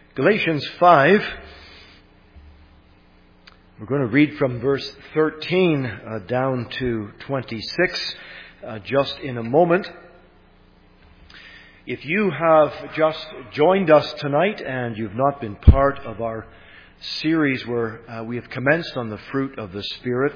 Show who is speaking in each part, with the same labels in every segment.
Speaker 1: Galatians 5, we're going to read from verse 13 down to 26 just in a moment. If you have just joined us tonight and you've not been part of our series where we have commenced on the fruit of the Spirit,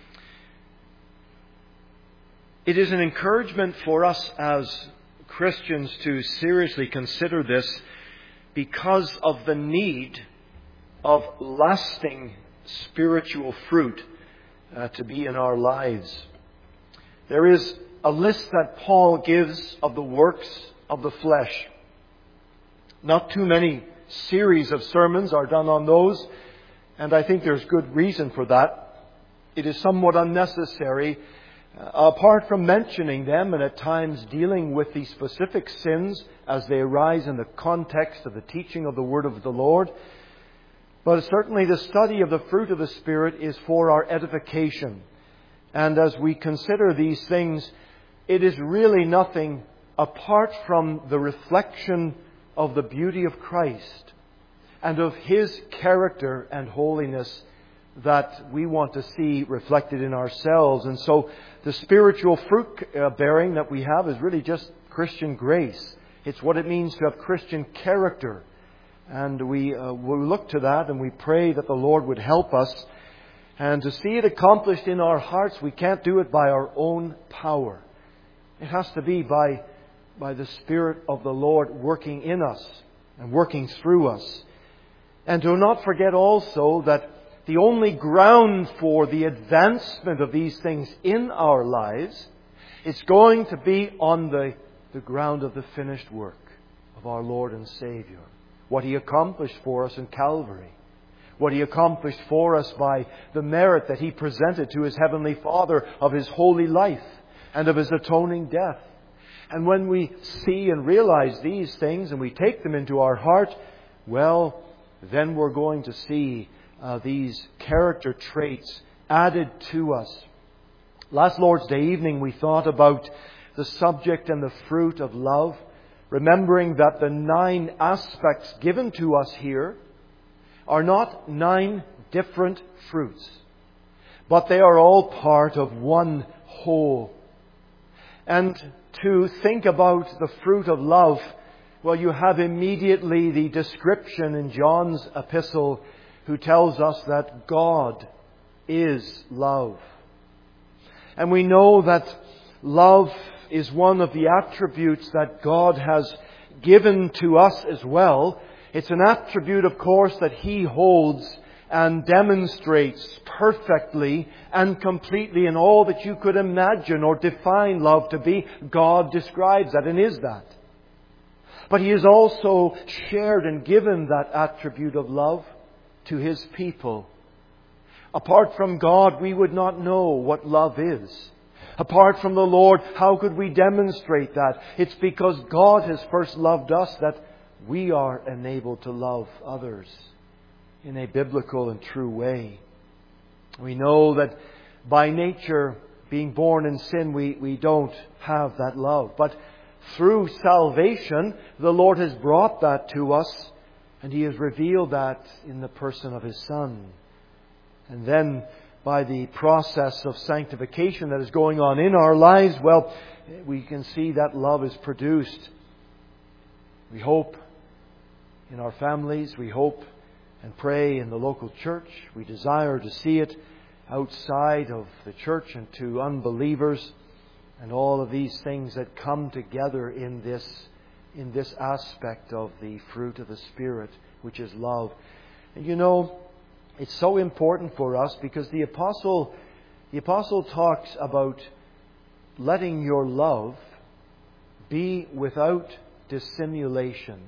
Speaker 1: it is an encouragement for us as Christians to seriously consider this because of the need of lasting spiritual fruit to be in our lives. There is a list that Paul gives of the works of the flesh. Not too many series of sermons are done on those, and I think there's good reason for that. It is somewhat unnecessary, apart from mentioning them and at times dealing with the specific sins as they arise in the context of the teaching of the Word of the Lord. But certainly the study of the fruit of the Spirit is for our edification. And as we consider these things, it is really nothing apart from the reflection of the beauty of Christ and of His character and holiness that we want to see reflected in ourselves. And so the spiritual fruit bearing that we have is really just Christian grace. It's what it means to have Christian character. And we look to that and we pray that the Lord would help us. And to see it accomplished in our hearts, we can't do it by our own power. It has to be by the Spirit of the Lord working in us and working through us. And do not forget also that the only ground for the advancement of these things in our lives is going to be on the ground of the finished work of our Lord and Savior. What He accomplished for us in Calvary. What He accomplished for us by the merit that He presented to His Heavenly Father of His holy life and of His atoning death. And when we see and realize these things and we take them into our heart, well, then we're going to see these character traits added to us. Last Lord's Day evening we thought about the subject and the fruit of love, remembering that the 9 aspects given to us here are not 9 different fruits, but they are all part of one whole. And to think about the fruit of love, well, you have immediately the description in John's epistle who tells us that God is love. And we know that love is one of the attributes that God has given to us as well. It's an attribute, of course, that He holds and demonstrates perfectly and completely in all that you could imagine or define love to be. God describes that and is that. But He has also shared and given that attribute of love to His people. Apart from God, we would not know what love is. Apart from the Lord, how could we demonstrate that? It's because God has first loved us that we are enabled to love others in a biblical and true way. We know that by nature, being born in sin, we don't have that love. But through salvation, the Lord has brought that to us, and He has revealed that in the person of His Son. And then by the process of sanctification that is going on in our lives, well, we can see that love is produced. We hope in our families, we hope and pray in the local church. We desire to see it outside of the church and to unbelievers, and all of these things that come together in this aspect of the fruit of the Spirit, which is love. And you know, it's so important for us because the apostle talks about letting your love be without dissimulation.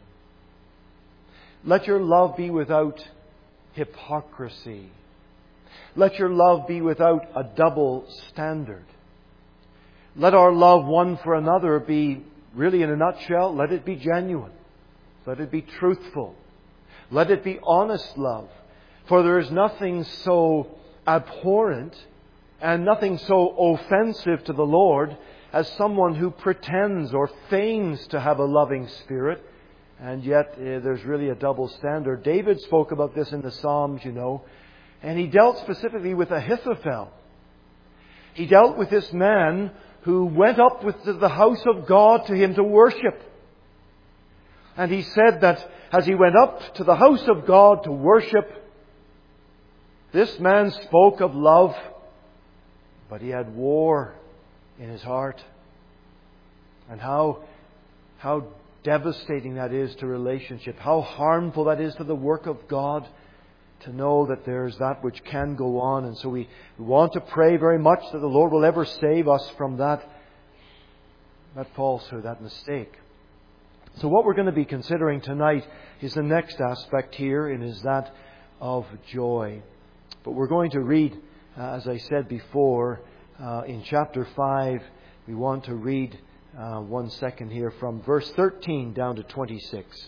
Speaker 1: Let your love be without hypocrisy. Let your love be without a double standard. Let our love one for another be, really in a nutshell, let it be genuine. Let it be truthful. Let it be honest love. For there is nothing so abhorrent and nothing so offensive to the Lord as someone who pretends or feigns to have a loving spirit And yet there's really a double standard. David spoke about this in the Psalms, and he dealt specifically with Ahithophel. He dealt with this man who went up to the house of God to him to worship. And he said that as he went up to the house of God to worship, this man spoke of love, but he had war in his heart. And how devastating that is to relationship. How harmful that is to the work of God, to know that there's that which can go on. And so we want to pray very much that the Lord will ever save us from that falsehood, that mistake. So what we're going to be considering tonight is the next aspect here, and is that of joy. But we're going to read, as I said before, in chapter 5, we want to read 1 second here from verse 13 down to 26.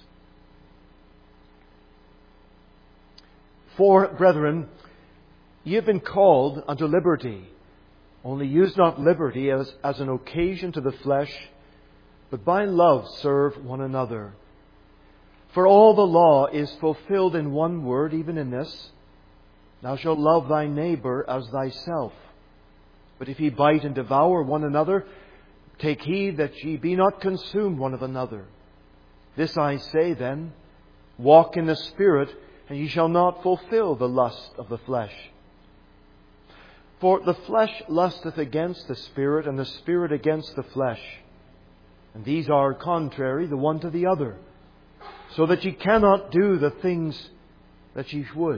Speaker 1: For, brethren, ye have been called unto liberty. Only use not liberty as an occasion to the flesh, but by love serve one another. For all the law is fulfilled in one word, even in this: Thou shalt love thy neighbour as thyself. But if ye bite and devour one another, take heed that ye be not consumed one of another. This I say then, walk in the Spirit, and ye shall not fulfill the lust of the flesh. For the flesh lusteth against the Spirit, and the Spirit against the flesh. And these are contrary the one to the other, so that ye cannot do the things that ye would.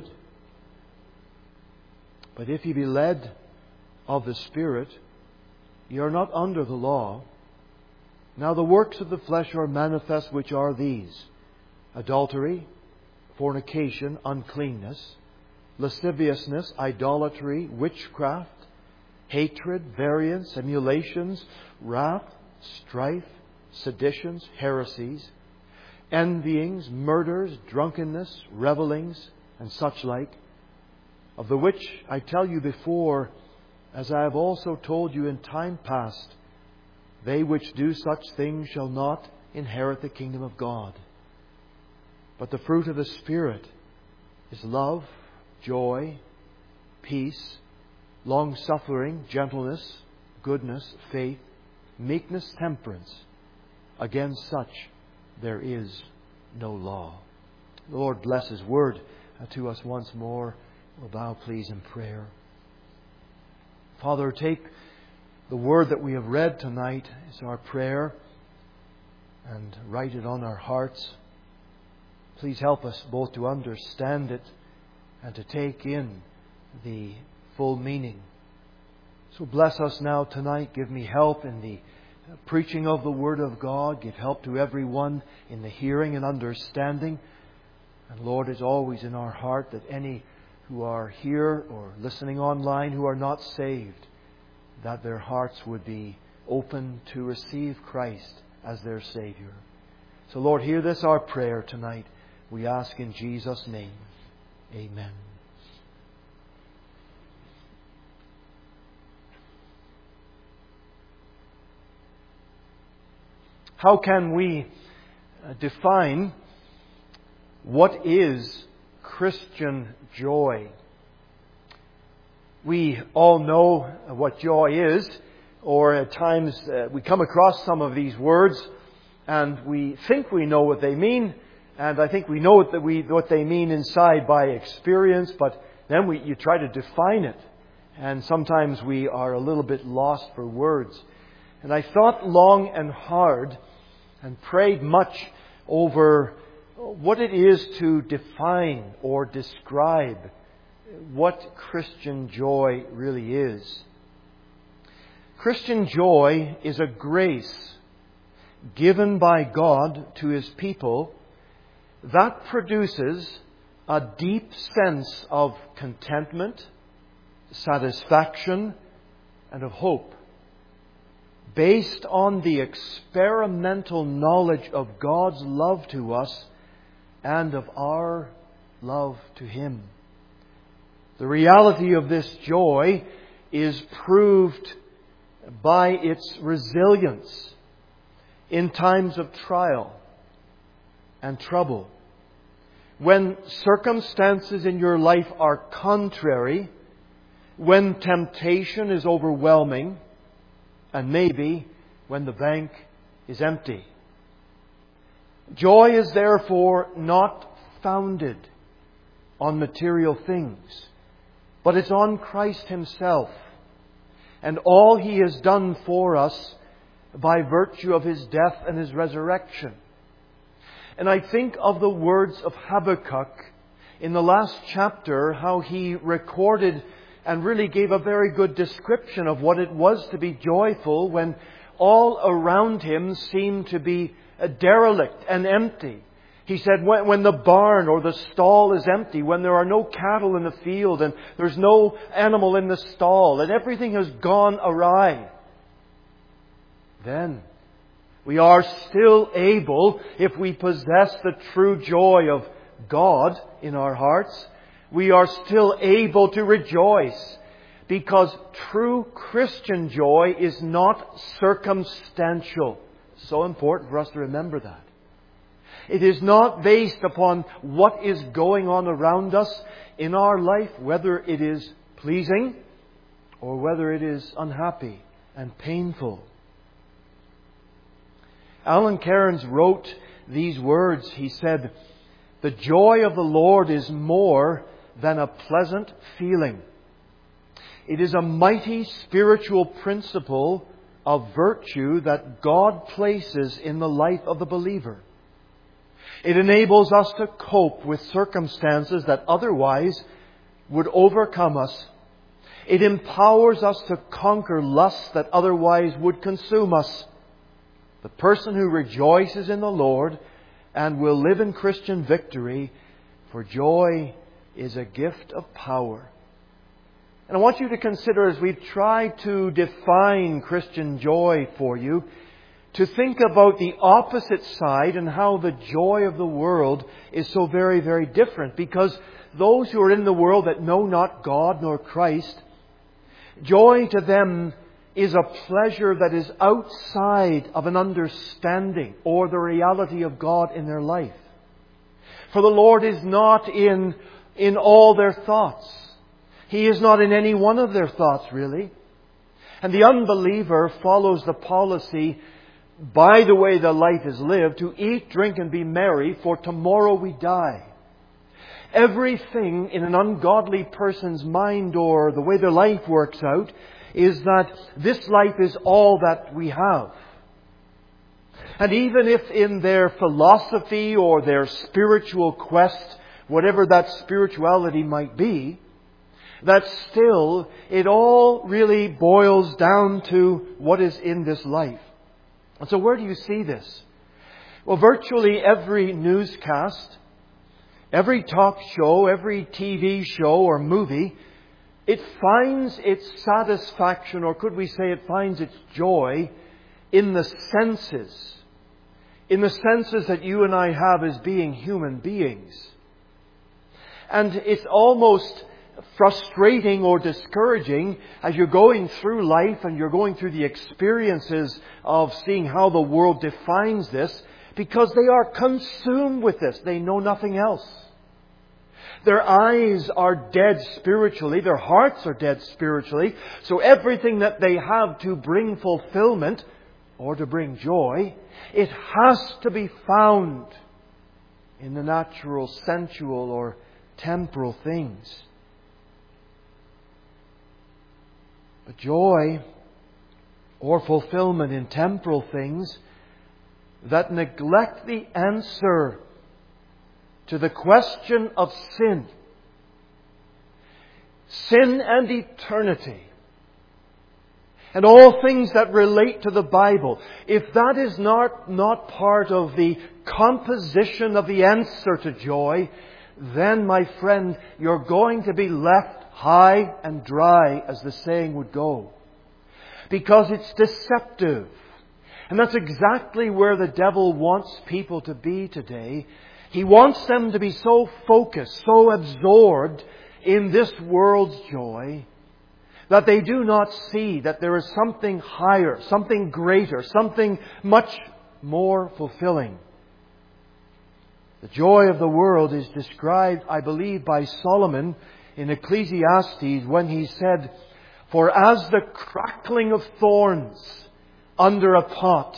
Speaker 1: But if ye be led of the Spirit, ye are not under the law. Now the works of the flesh are manifest, which are these: adultery, fornication, uncleanness, lasciviousness, idolatry, witchcraft, hatred, variance, emulations, wrath, strife, seditions, heresies, envyings, murders, drunkenness, revellings, and such like, of the which I tell you before, as I have also told you in time past, they which do such things shall not inherit the kingdom of God. But the fruit of the Spirit is love, joy, peace, long-suffering, gentleness, goodness, faith, meekness, temperance. Against such there is no law. The Lord bless His word to us once more. Will bow please in prayer. Father, take the word that we have read tonight as our prayer and write it on our hearts. Please help us both to understand it and to take in the full meaning. So bless us now tonight. Give me help in the preaching of the Word of God. Give help to everyone in the hearing and understanding. And Lord, it's always in our heart that any who are here or listening online who are not saved, that their hearts would be open to receive Christ as their Savior. So Lord, hear this our prayer tonight. We ask in Jesus' name. Amen. How can we define what is Christian joy? We all know what joy is, or at times we come across some of these words and we think we know what they mean, and I think we know what they mean inside by experience, but then you try to define it, and sometimes we are a little bit lost for words. And I thought long and hard and prayed much over what it is to define or describe what Christian joy really is. Christian joy is a grace given by God to His people that produces a deep sense of contentment, satisfaction, and of hope, based on the experimental knowledge of God's love to us and of our love to Him. The reality of this joy is proved by its resilience in times of trial and trouble. When circumstances in your life are contrary, when temptation is overwhelming, and maybe when the bank is empty. Joy is therefore not founded on material things, but it's on Christ Himself and all He has done for us by virtue of His death and His resurrection. And I think of the words of Habakkuk in the last chapter, how he recorded and really gave a very good description of what it was to be joyful when all around him seemed to be derelict and empty. He said, when the barn or the stall is empty, when there are no cattle in the field and there's no animal in the stall and everything has gone awry, then we are still able, if we possess the true joy of God in our hearts, we are still able to rejoice, because true Christian joy is not circumstantial. It's so important for us to remember that. It is not based upon what is going on around us in our life, whether it is pleasing or whether it is unhappy and painful. Alan Cairns wrote these words. He said, "The joy of the Lord is more than a pleasant feeling. It is a mighty spiritual principle of virtue that God places in the life of the believer. It enables us to cope with circumstances that otherwise would overcome us. It empowers us to conquer lusts that otherwise would consume us. The person who rejoices in the Lord and will live in Christian victory, for joy is a gift of power." And I want you to consider, as we try to define Christian joy for you, to think about the opposite side and how the joy of the world is so very, very different. Because those who are in the world that know not God nor Christ, joy to them is a pleasure that is outside of an understanding or the reality of God in their life. For the Lord is not in all their thoughts. He is not in any one of their thoughts, really. And the unbeliever follows the policy, by the way the life is lived, to eat, drink and be merry, for tomorrow we die. Everything in an ungodly person's mind or the way their life works out is that this life is all that we have. And even if in their philosophy or their spiritual quest, whatever that spirituality might be, that still it all really boils down to what is in this life. And so where do you see this? Well, virtually every newscast, every talk show, every TV show or movie, it finds its satisfaction, or could we say it finds its joy, in the senses. In the senses that you and I have as being human beings. And it's almost frustrating or discouraging as you're going through life and you're going through the experiences of seeing how the world defines this, because they are consumed with this. They know nothing else. Their eyes are dead spiritually. Their hearts are dead spiritually. So everything that they have to bring fulfillment or to bring joy, it has to be found in the natural, sensual or temporal things. But joy or fulfillment in temporal things that neglect the answer to the question of sin and eternity, and all things that relate to the Bible, if that is not part of the composition of the answer to joy, then, my friend, you're going to be left high and dry, as the saying would go. Because it's deceptive. And that's exactly where the devil wants people to be today. He wants them to be so focused, so absorbed in this world's joy, that they do not see that there is something higher, something greater, something much more fulfilling. The joy of the world is described, I believe, by Solomon in Ecclesiastes when he said, "For as the crackling of thorns under a pot,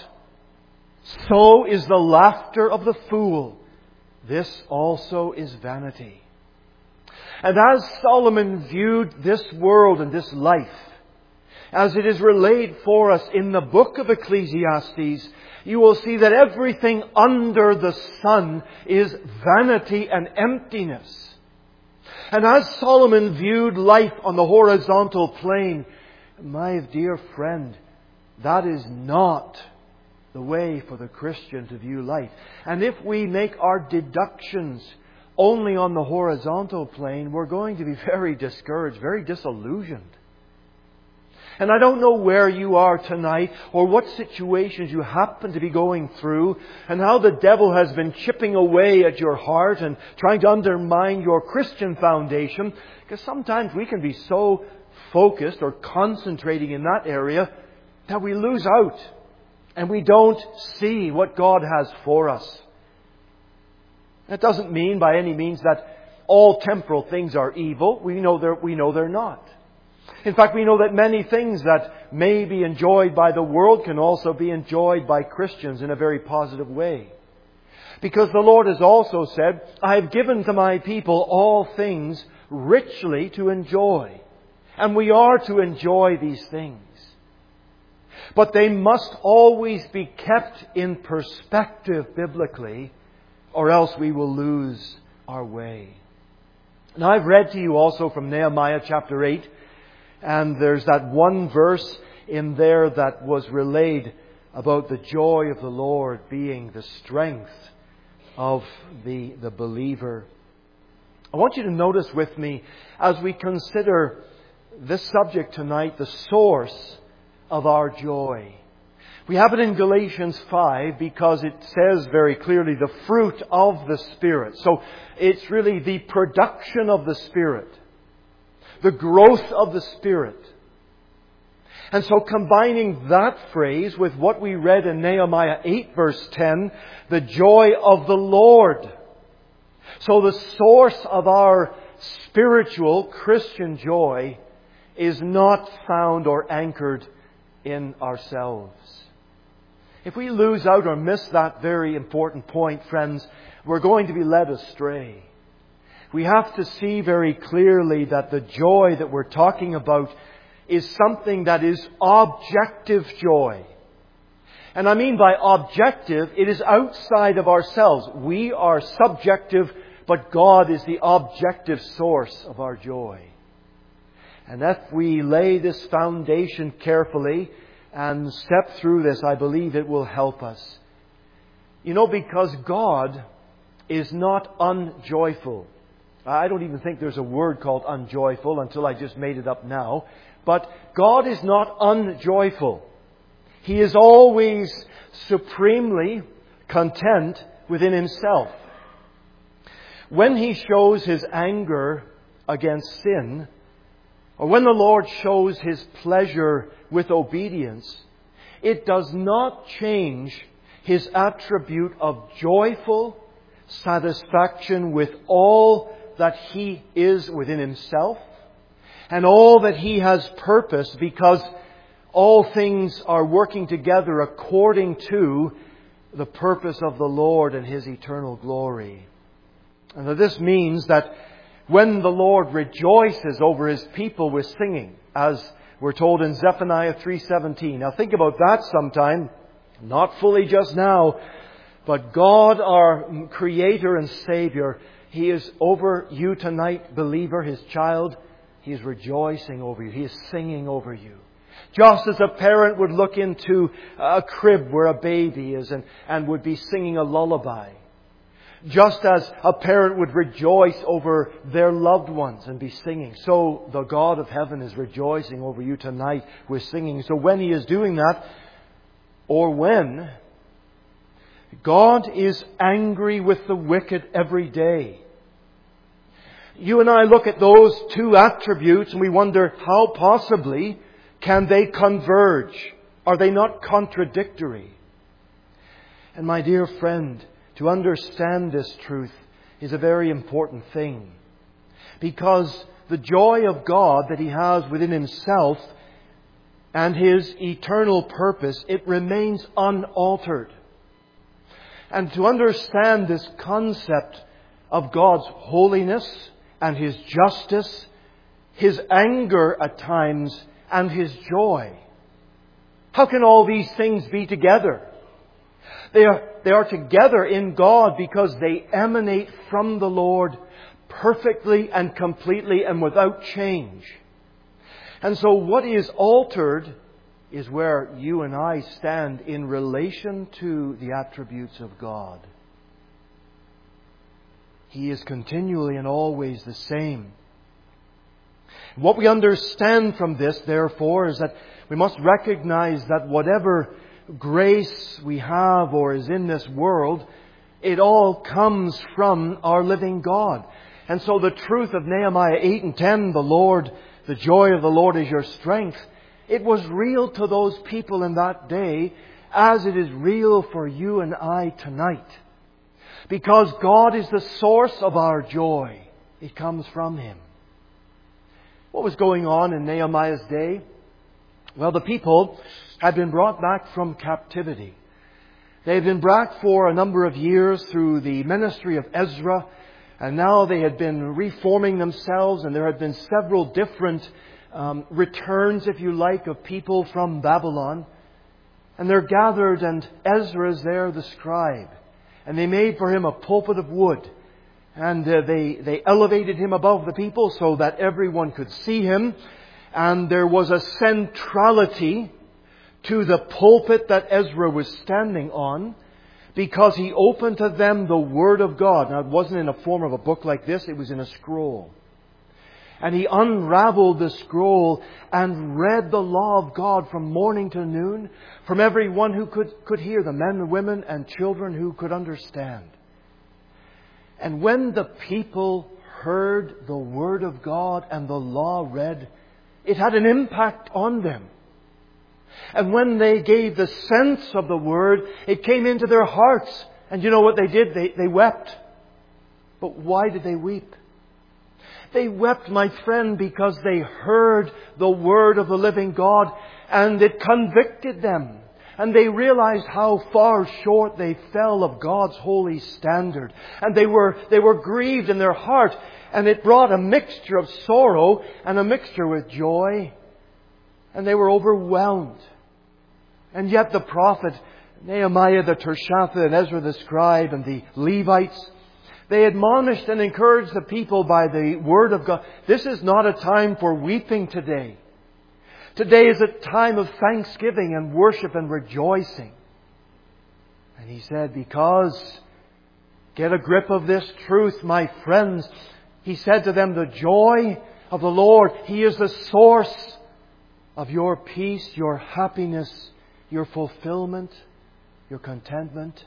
Speaker 1: so is the laughter of the fool. This also is vanity." And as Solomon viewed this world and this life, as it is relayed for us in the book of Ecclesiastes, you will see that everything under the sun is vanity and emptiness. And as Solomon viewed life on the horizontal plane, my dear friend, that is not the way for the Christian to view life. And if we make our deductions only on the horizontal plane, we're going to be very discouraged, very disillusioned. And I don't know where you are tonight or what situations you happen to be going through and how the devil has been chipping away at your heart and trying to undermine your Christian foundation. Because sometimes we can be so focused or concentrating in that area that we lose out and we don't see what God has for us. That doesn't mean by any means that all temporal things are evil. We know they're not. In fact, we know that many things that may be enjoyed by the world can also be enjoyed by Christians in a very positive way. Because the Lord has also said, "I have given to my people all things richly to enjoy." And we are to enjoy these things. But they must always be kept in perspective biblically, or else we will lose our way. Now, I've read to you also from Nehemiah chapter 8, and there's that one verse in there that was relayed about the joy of the Lord being the strength of the believer. I want you to notice with me, as we consider this subject tonight, the source of our joy. We have it in Galatians 5 because it says very clearly the fruit of the Spirit. So it's really the production of the Spirit, the growth of the Spirit. And so combining that phrase with what we read in Nehemiah 8 verse 10, the joy of the Lord. So the source of our spiritual Christian joy is not found or anchored in ourselves. If we lose out or miss that very important point, friends, we're going to be led astray. We have to see very clearly that the joy that we're talking about is something that is objective joy. And I mean by objective, it is outside of ourselves. We are subjective, but God is the objective source of our joy. And if we lay this foundation carefully and step through this, I believe it will help us. You know, because God is not unjoyful. I don't even think there's a word called unjoyful until I just made it up now. But God is not unjoyful. He is always supremely content within Himself. When He shows His anger against sin, or when the Lord shows His pleasure with obedience, it does not change His attribute of joyful satisfaction with all that He is within Himself and all that He has purposed, because all things are working together according to the purpose of the Lord and His eternal glory. And this means that when the Lord rejoices over His people with singing, as we're told in Zephaniah 3:17. Now think about that sometime. Not fully just now, but God, our Creator and Savior, He is over you tonight, believer, His child. He is rejoicing over you. He is singing over you. Just as a parent would look into a crib where a baby is and would be singing a lullaby. Just as a parent would rejoice over their loved ones and be singing, so the God of heaven is rejoicing over you tonight with singing. So when He is doing that, or when God is angry with the wicked every day, you and I look at those two attributes and we wonder, how possibly can they converge? Are they not contradictory? And my dear friend, to understand this truth is a very important thing. Because the joy of God that He has within Himself and His eternal purpose, it remains unaltered. And to understand this concept of God's holiness and His justice, His anger at times, and His joy. How can all these things be together? They are together in God because they emanate from the Lord perfectly and completely and without change. And so what is altered is where you and I stand in relation to the attributes of God. He is continually and always the same. What we understand from this, therefore, is that we must recognize that whatever grace we have or is in this world, it all comes from our living God. And so the truth of Nehemiah 8 and 10, the joy of the Lord is your strength, it was real to those people in that day as it is real for you and I tonight. Because God is the source of our joy. It comes from Him. What was going on in Nehemiah's day? Well, the people had been brought back from captivity. They had been back for a number of years through the ministry of Ezra, and now they had been reforming themselves, and there had been several different returns, if you like, of people from Babylon. And they're gathered, and Ezra is there, the scribe. And they made for him a pulpit of wood. And they elevated him above the people so that everyone could see him. And there was a centrality to the pulpit that Ezra was standing on, because he opened to them the Word of God. Now, it wasn't in the form of a book like this, it was in a scroll. And he unraveled the scroll and read the law of God from morning to noon, from everyone who could hear, the men and women and children who could understand. And when the people heard the Word of God and the law read, it had an impact on them. And when they gave the sense of the Word, it came into their hearts. And you know what they did? They wept. But why did they weep? They wept, my friend, because they heard the Word of the living God, and it convicted them. And they realized how far short they fell of God's holy standard. And they were grieved in their heart, and it brought a mixture of sorrow and a mixture with joy. And they were overwhelmed. And yet the prophet, Nehemiah the Tirshatha and Ezra the scribe and the Levites, they admonished and encouraged the people by the Word of God. This is not a time for weeping today. Today is a time of thanksgiving and worship and rejoicing. And he said, because, get a grip of this truth, my friends. He said to them, the joy of the Lord, He is the source of your peace, your happiness, your fulfillment, your contentment.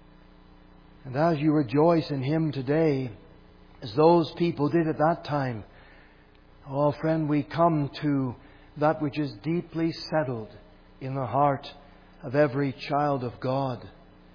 Speaker 1: And as you rejoice in Him today, as those people did at that time, oh friend, we come to that which is deeply settled in the heart of every child of God.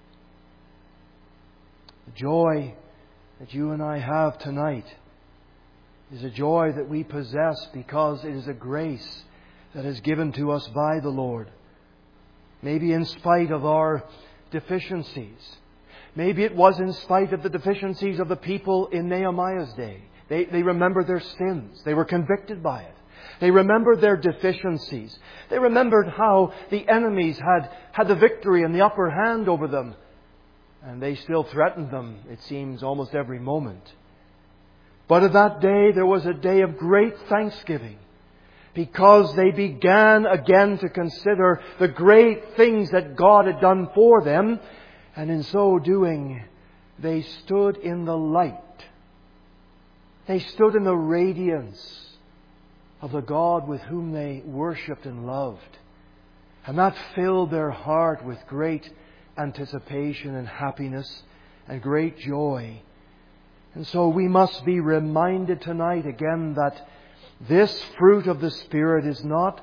Speaker 1: The joy that you and I have tonight is a joy that we possess because it is a grace that is given to us by the Lord. Maybe in spite of our deficiencies. Maybe it was in spite of the deficiencies of the people in Nehemiah's day. They remembered their sins. They were convicted by it. They remembered their deficiencies. They remembered how the enemies had the victory and the upper hand over them. And they still threatened them, it seems, almost every moment. But at that day, there was a day of great thanksgiving, because they began again to consider the great things that God had done for them. And in so doing, they stood in the light. They stood in the radiance of the God with whom they worshipped and loved. And that filled their heart with great anticipation and happiness and great joy. And so we must be reminded tonight again that this fruit of the Spirit is not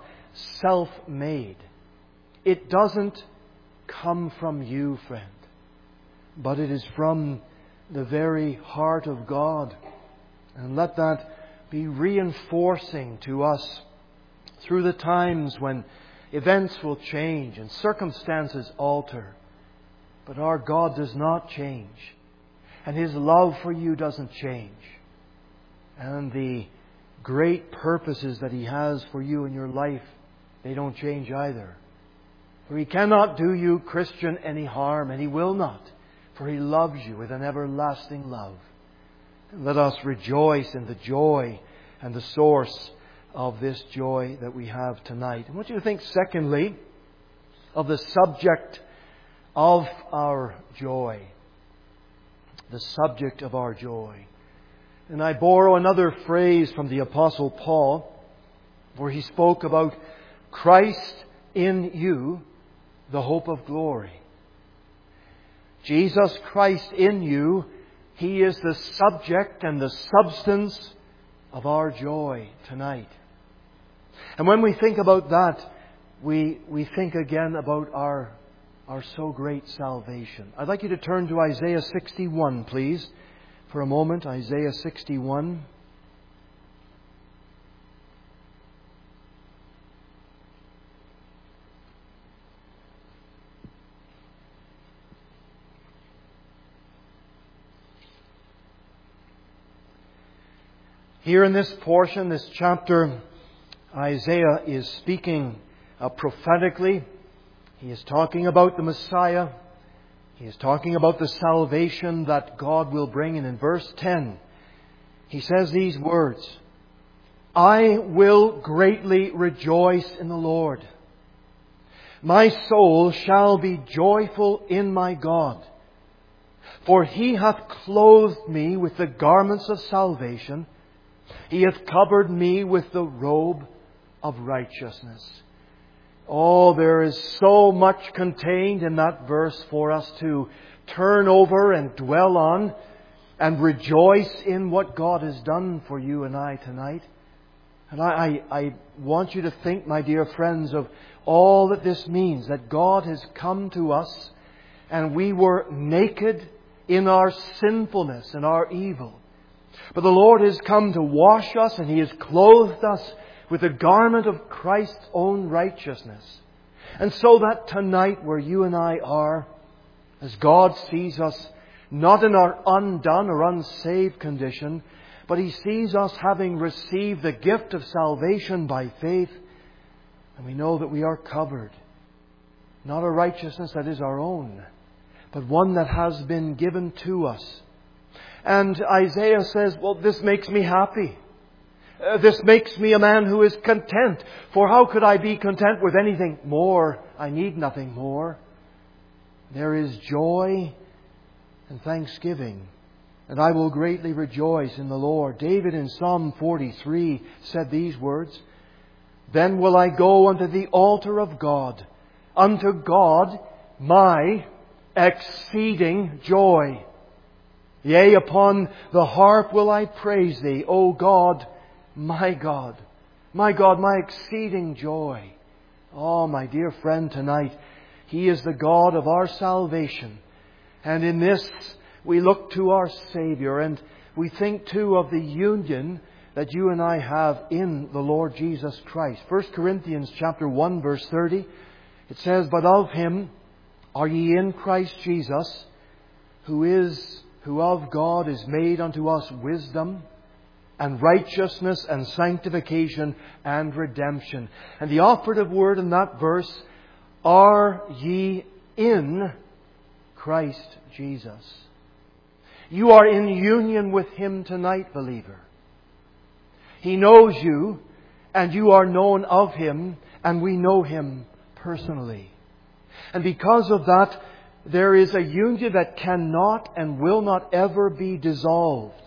Speaker 1: self-made. It doesn't come from you, friend. but it is from the very heart of God. And let that be reinforcing to us through the times when events will change and circumstances alter. But our God does not change. And His love for you doesn't change. And the great purposes that He has for you in your life, they don't change either. For He cannot do you, Christian, any harm, and He will not. For He loves you with an everlasting love. And let us rejoice in the joy and the source of this joy that we have tonight. I want you to think, secondly, of the subject of our joy. The subject of our joy. And I borrow another phrase from the Apostle Paul, where he spoke about Christ in you, the hope of glory. Jesus Christ in you, He is the subject and the substance of our joy tonight. And when we think about that, we think again about our so great salvation. I'd like you to turn to Isaiah 61, please, for a moment. Isaiah 61. Here in this portion, this chapter, Isaiah is speaking prophetically. He is talking about the Messiah. He is talking about the salvation that God will bring. And in verse 10, he says these words, I will greatly rejoice in the Lord. My soul shall be joyful in my God. For He hath clothed me with the garments of salvation. He hath covered me with the robe of righteousness. Oh, there is so much contained in that verse for us to turn over and dwell on and rejoice in what God has done for you and I tonight. And I want you to think, my dear friends, of all that this means, that God has come to us and we were naked in our sinfulness and our evil. But the Lord has come to wash us, and He has clothed us with the garment of Christ's own righteousness. And so that tonight, where you and I are, as God sees us not in our undone or unsaved condition, but He sees us having received the gift of salvation by faith, and we know that we are covered. Not a righteousness that is our own, but one that has been given to us. And Isaiah says, well, this makes me happy. This makes me a man who is content. For how could I be content with anything more? I need nothing more. There is joy and thanksgiving. And I will greatly rejoice in the Lord. David in Psalm 43 said these words, Then will I go unto the altar of God, unto God my exceeding joy. Yea, upon the harp will I praise Thee, O God, my God. My God, my exceeding joy. Oh, my dear friend, tonight, He is the God of our salvation. And in this, we look to our Savior, and we think too of the union that you and I have in the Lord Jesus Christ. 1 Corinthians chapter 1, verse 30, it says, But of Him are ye in Christ Jesus, who of God is made unto us wisdom and righteousness and sanctification and redemption. And the operative word in that verse, are ye in Christ Jesus. You are in union with Him tonight, believer. He knows you, and you are known of Him, and we know Him personally. And because of that, there is a union that cannot and will not ever be dissolved.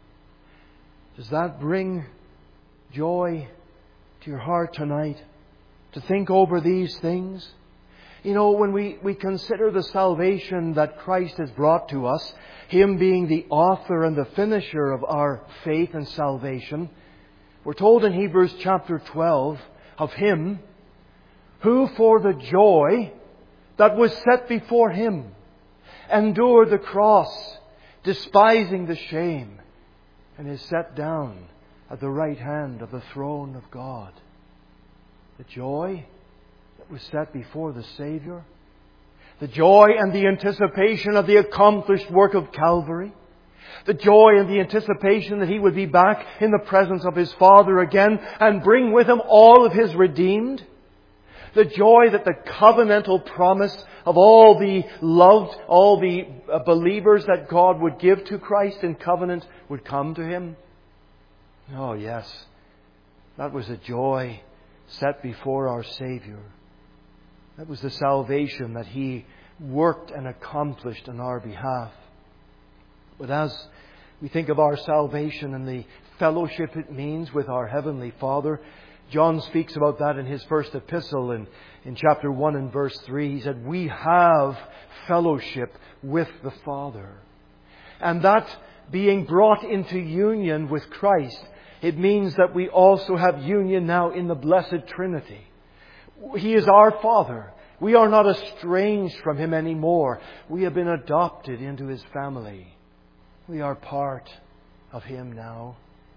Speaker 1: Does that bring joy to your heart tonight? To think over these things? You know, when we consider the salvation that Christ has brought to us, Him being the author and the finisher of our faith and salvation, we're told in Hebrews chapter 12 of Him who for the joy that was set before Him endured the cross, despising the shame, and is set down at the right hand of the throne of God. The joy that was set before the Savior, the joy and the anticipation of the accomplished work of Calvary, the joy and the anticipation that He would be back in the presence of His Father again and bring with Him all of His redeemed. The joy that the covenantal promise of all the loved, all the believers that God would give to Christ in covenant would come to Him. Oh yes, that was a joy set before our Savior. That was the salvation that He worked and accomplished on our behalf. But as we think of our salvation and the fellowship it means with our Heavenly Father, John speaks about that in his first epistle in chapter 1 and verse 3. He said, we have fellowship with the Father. And that being brought into union with Christ, it means that we also have union now in the blessed Trinity. He is our Father. We are not estranged from Him anymore. We have been adopted into His family. We are part of Him now.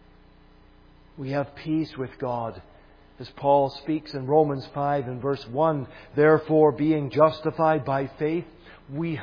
Speaker 1: We have peace with God. As Paul speaks in Romans 5 and verse 1, therefore being justified by faith, we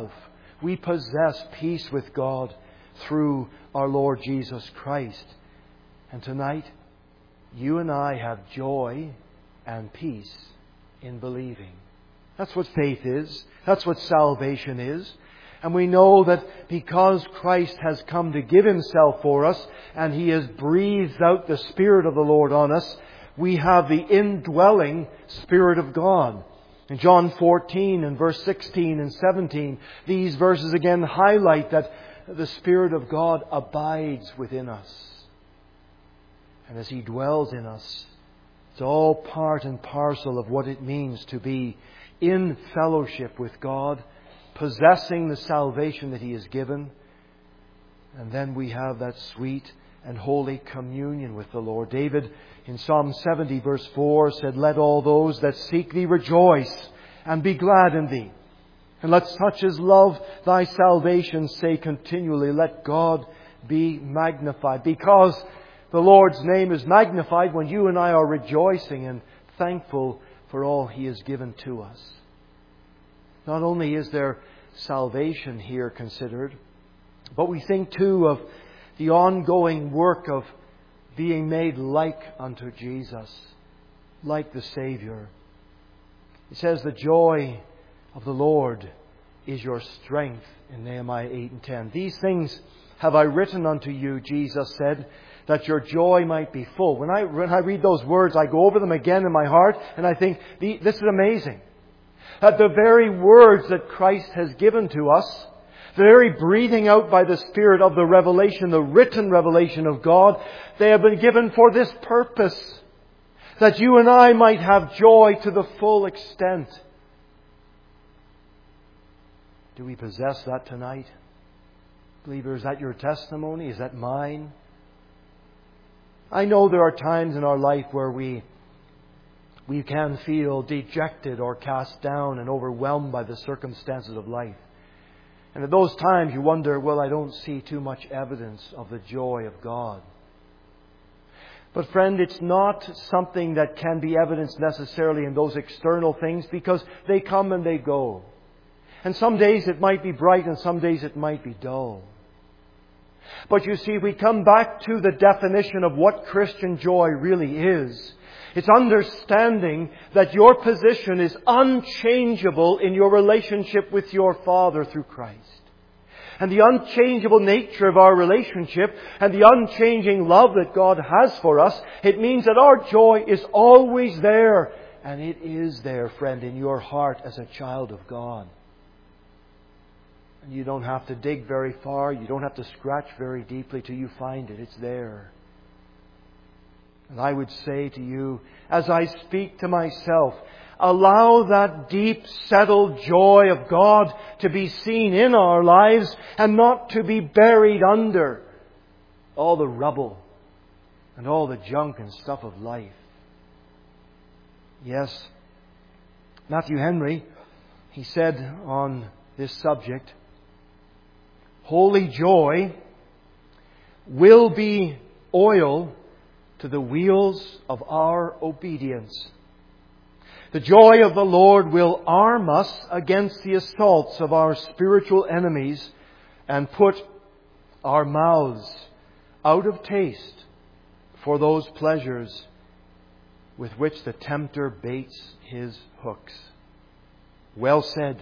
Speaker 1: possess peace with God through our Lord Jesus Christ. And tonight, you and I have joy and peace in believing. That's what faith is. That's what salvation is. And we know that because Christ has come to give Himself for us and He has breathed out the Spirit of the Lord on us, we have the indwelling Spirit of God. In John 14 and verse 16 and 17, these verses again highlight that the Spirit of God abides within us. And as He dwells in us, it's all part and parcel of what it means to be in fellowship with God, possessing the salvation that He has given. And then we have that sweet and holy communion with the Lord. David in Psalm 70 verse 4 said, let all those that seek Thee rejoice and be glad in Thee. And let such as love Thy salvation say continually, let God be magnified. Because the Lord's name is magnified when you and I are rejoicing and thankful for all He has given to us. Not only is there salvation here considered, but we think too of the ongoing work of being made like unto Jesus, like the Savior. It says the joy of the Lord is your strength in Nehemiah 8 and 10. These things have I written unto you, Jesus said, that your joy might be full. When I read those words, I go over them again in my heart and I think, this is amazing. That the very words that Christ has given to us, the very breathing out by the Spirit of the revelation, the written revelation of God, they have been given for this purpose. That you and I might have joy to the full extent. Do we possess that tonight? Believer, is that your testimony? Is that mine? I know there are times in our life where we can feel dejected or cast down and overwhelmed by the circumstances of life. And at those times you wonder, well, I don't see too much evidence of the joy of God. But friend, it's not something that can be evidenced necessarily in those external things, because they come and they go. And some days it might be bright and some days it might be dull. But you see, we come back to the definition of what Christian joy really is. It's understanding that your position is unchangeable in your relationship with your Father through Christ. And the unchangeable nature of our relationship and the unchanging love that God has for us, it means that our joy is always there. And it is there, friend, in your heart as a child of God. And you don't have to dig very far. You don't have to scratch very deeply till you find it. It's there. And I would say to you, as I speak to myself, allow that deep, settled joy of God to be seen in our lives and not to be buried under all the rubble and all the junk and stuff of life. Yes, Matthew Henry, he said on this subject, holy joy will be oil to the wheels of our obedience. The joy of the Lord will arm us against the assaults of our spiritual enemies and put our mouths out of taste for those pleasures with which the tempter baits his hooks. Well said.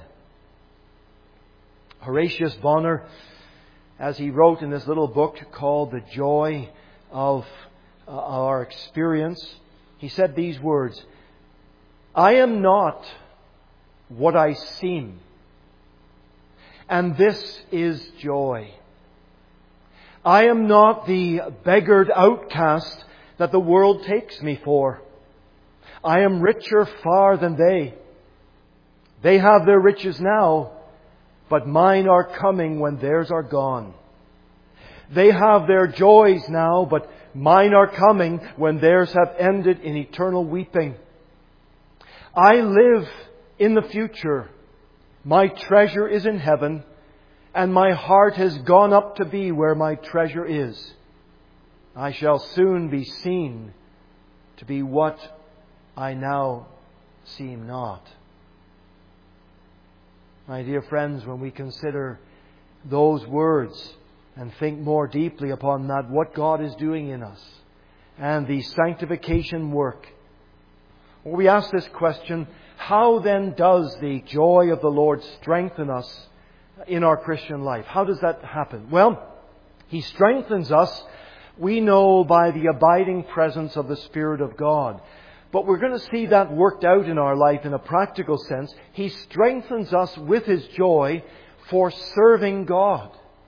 Speaker 1: Horatius Bonar, as he wrote in this little book called The Joy of Our Experience, he said these words, "I am not what I seem, and this is joy. I am not the beggared outcast that the world takes me for. I am richer far than they. They have their riches now, but mine are coming when theirs are gone. They have their joys now, but mine are coming when theirs have ended in eternal weeping. I live in the future. My treasure is in heaven, and my heart has gone up to be where my treasure is. I shall soon be seen to be what I now seem not." My dear friends, when we consider those words and think more deeply upon that, what God is doing in us and the sanctification work, we ask this question, how then does the joy of the Lord strengthen us in our Christian life? How does that happen? Well, He strengthens us, we know, by the abiding presence of the Spirit of God. But we're going to see that worked out in our life in a practical sense. He strengthens us with His joy for serving God.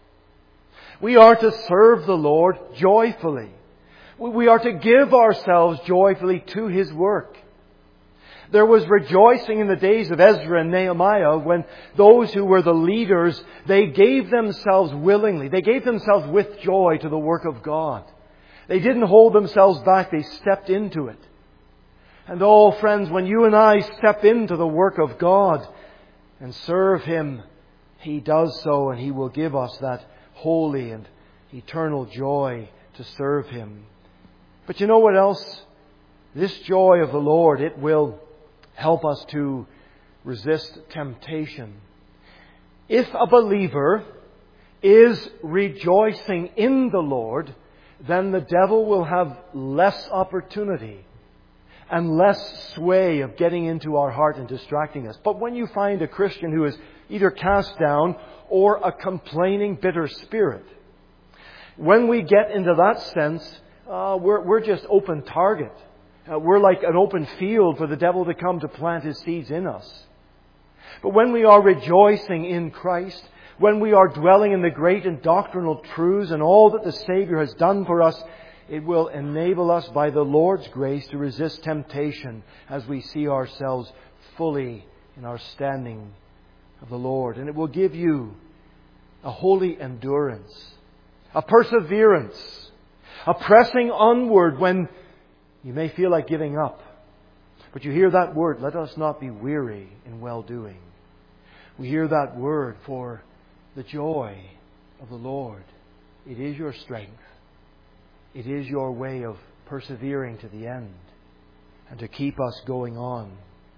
Speaker 1: We are to serve the Lord joyfully. We are to give ourselves joyfully to His work. There was rejoicing in the days of Ezra and Nehemiah when those who were the leaders, they gave themselves willingly. They gave themselves with joy to the work of God. They didn't hold themselves back. They stepped into it. And oh, friends, when you and I step into the work of God and serve Him, He does so, and He will give us that holy and eternal joy to serve Him. But you know what else? This joy of the Lord, it will help us to resist temptation. If a believer is rejoicing in the Lord, then the devil will have less opportunity and less sway of getting into our heart and distracting us. But when you find a Christian who is either cast down or a complaining, bitter spirit, when we get into that sense, we're just open target. We're like an open field for the devil to come to plant his seeds in us. But when we are rejoicing in Christ, when we are dwelling in the great and doctrinal truths and all that the Savior has done for us, it will enable us by the Lord's grace to resist temptation as we see ourselves fully in our standing of the Lord. And it will give you a holy endurance, a perseverance, a pressing onward when you may feel like giving up. But you hear that word, let us not be weary in well-doing. We hear that word for the joy of the Lord. It is your strength. It is your way of persevering to the end and to keep us going on.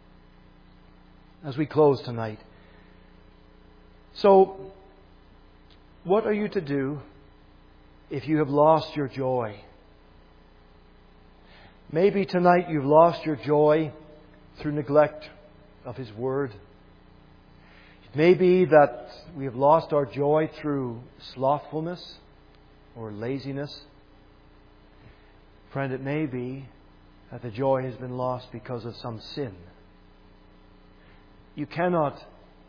Speaker 1: As we close tonight, so what are you to do if you have lost your joy? Maybe tonight you've lost your joy through neglect of His Word. It may be that we have lost our joy through slothfulness or laziness. Friend, it may be that the joy has been lost because of some sin. We cannot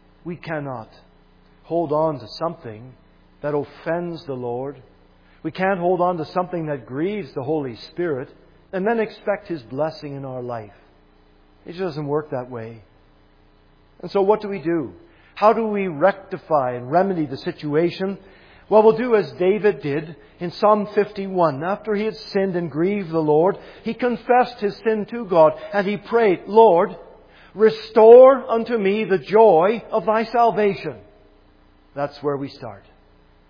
Speaker 1: hold on to something that offends the Lord. We can't hold on to something that grieves the Holy Spirit and then expect His blessing in our life. It just doesn't work that way. And so what do? How do we rectify and remedy the situation? Well, we'll do as David did in Psalm 51. After he had sinned and grieved the Lord, he confessed his sin to God and he prayed, Lord, restore unto me the joy of Thy salvation. That's where we start.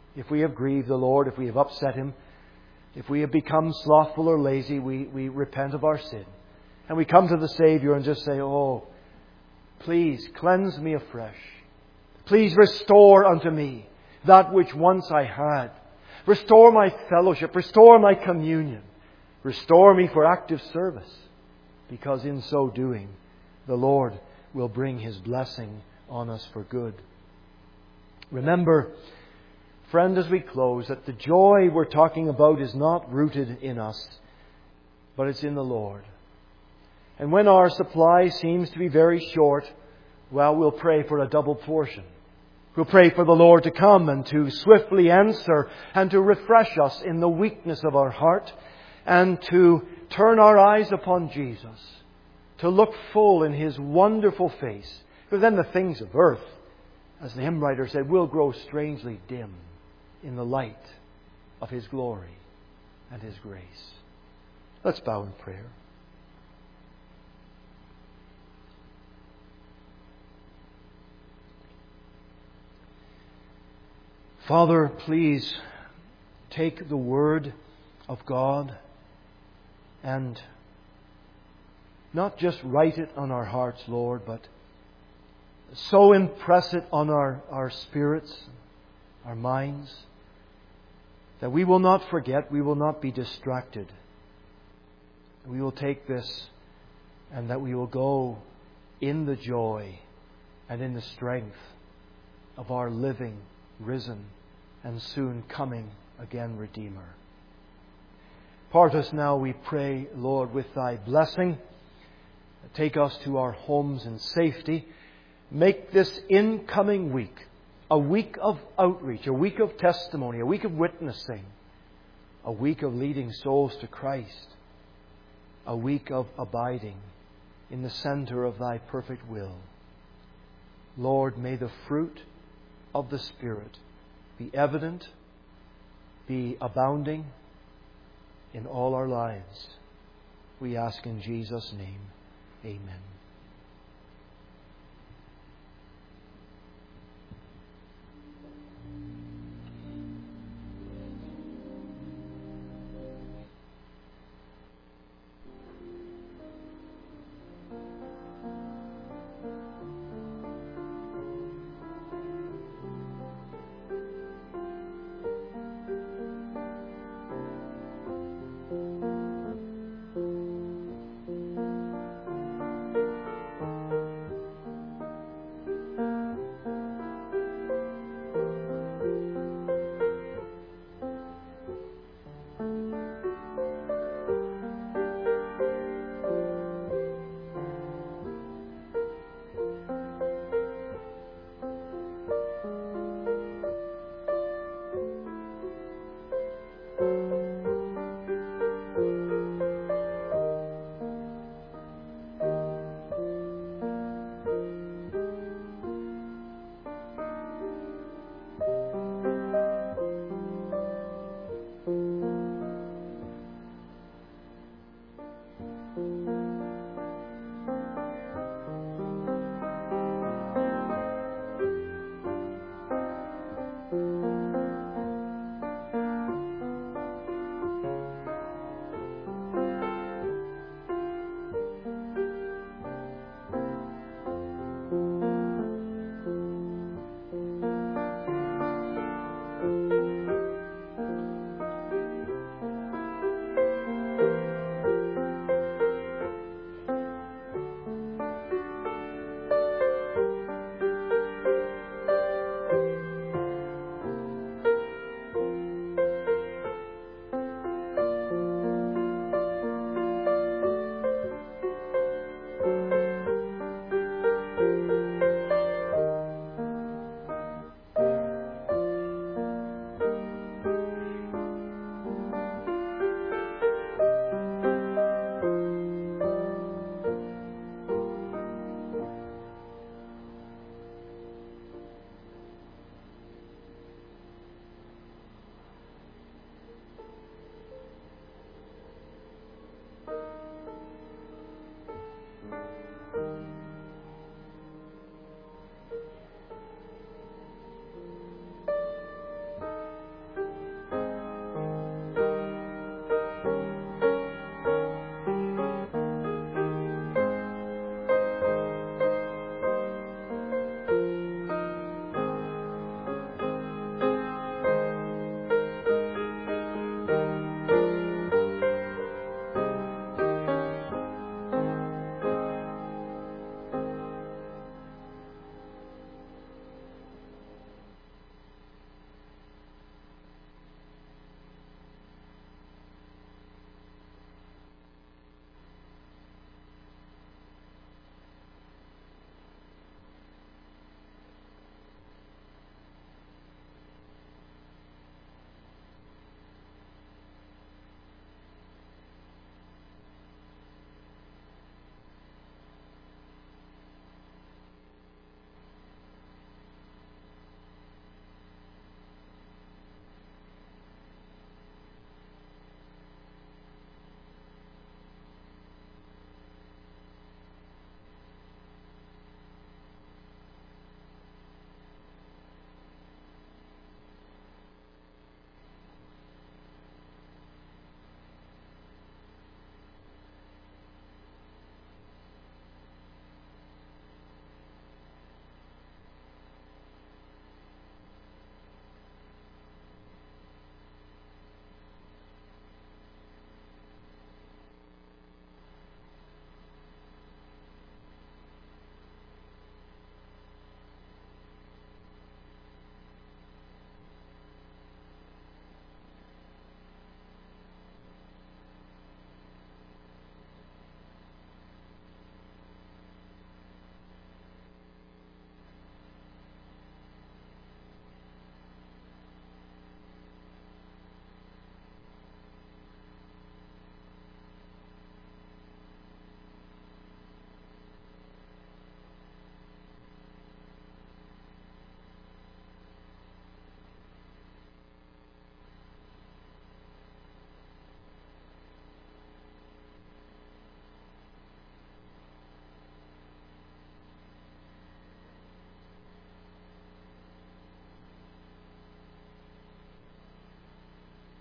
Speaker 1: If we have grieved the Lord, if we have upset Him, if we have become slothful or lazy, we repent of our sin. And we come to the Savior and just say, "Oh, please cleanse me afresh. Please restore unto me that which once I had. Restore my fellowship. Restore my communion. Restore me for active service." Because in so doing, the Lord will bring His blessing on us for good. Remember, friend, as we close, that the joy we're talking about is not rooted in us, but it's in the Lord. And when our supply seems to be very short, well, we'll pray for a double portion. We'll pray for the Lord to come and to swiftly answer and to refresh us in the weakness of our heart and to turn our eyes upon Jesus, to look full in His wonderful face. For then the things of earth, as the hymn writer said, will grow strangely dim in the light of His glory and His grace. Let's bow in prayer. Father, please take the Word of God and not just write it on our hearts, Lord, but so impress it on our spirits, our minds, that we will not forget, we will not be distracted. We will take this and that we will go in the joy and in the strength of our living, risen, and soon coming again Redeemer. Part us now, we pray, Lord, with Thy blessing. Take us to our homes in safety. Make this incoming week a week of outreach, a week of testimony, a week of witnessing, a week of leading souls to Christ, a week of abiding in the center of Thy perfect will. Lord, may the fruit of the Spirit be evident, be abounding in all our lives. We ask in Jesus' name. Amen.